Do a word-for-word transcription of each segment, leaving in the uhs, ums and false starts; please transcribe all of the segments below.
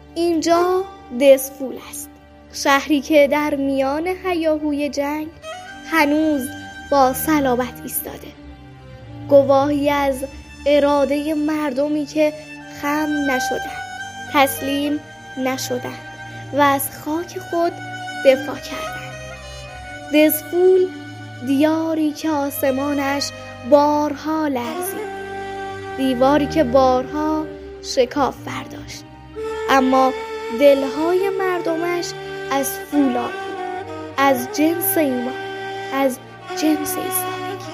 اینجا دسفول است، شهری که در میان هیاهوی جنگ هنوز با صلابت ایستاده، گواهی از اراده مردمی که خم نشدند، تسلیم نشدند و از خاک خود دفاع کردند. دسفول دیاری که آسمانش بارها لرزید، دیواری که بارها شکاف برداشت، اما دلهای مردمش از فولاد بود، از جنس ایمان، از جنس ایستادگی.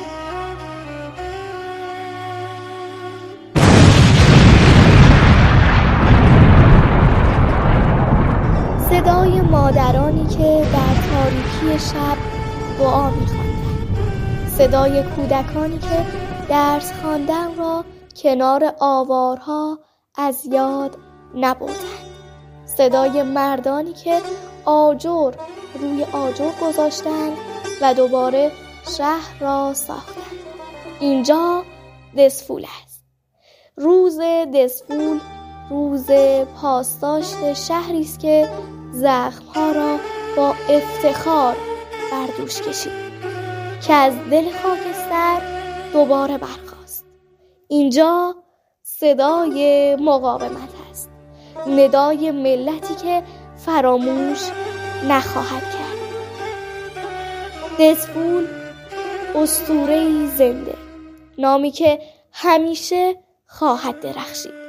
صدای مادرانی که در تاریکی شب دعا می‌خواندند، صدای کودکانی که درس خواندن را کنار آوارها از یاد نبردند، صدای مردانی که آجر روی آجر گذاشتند و دوباره شهر را ساختند. اینجا دسفول است. روز دسفول روز پاسداشت شهری است که زخم‌ها را با افتخار بر دوش کشید، که از دل خاکستر دوباره برخاست. اینجا صدای مقاومت است، ندای ملتی که فراموش نخواهد کرد. دسفول اسطوره‌ای زنده، نامی که همیشه خواهد درخشید.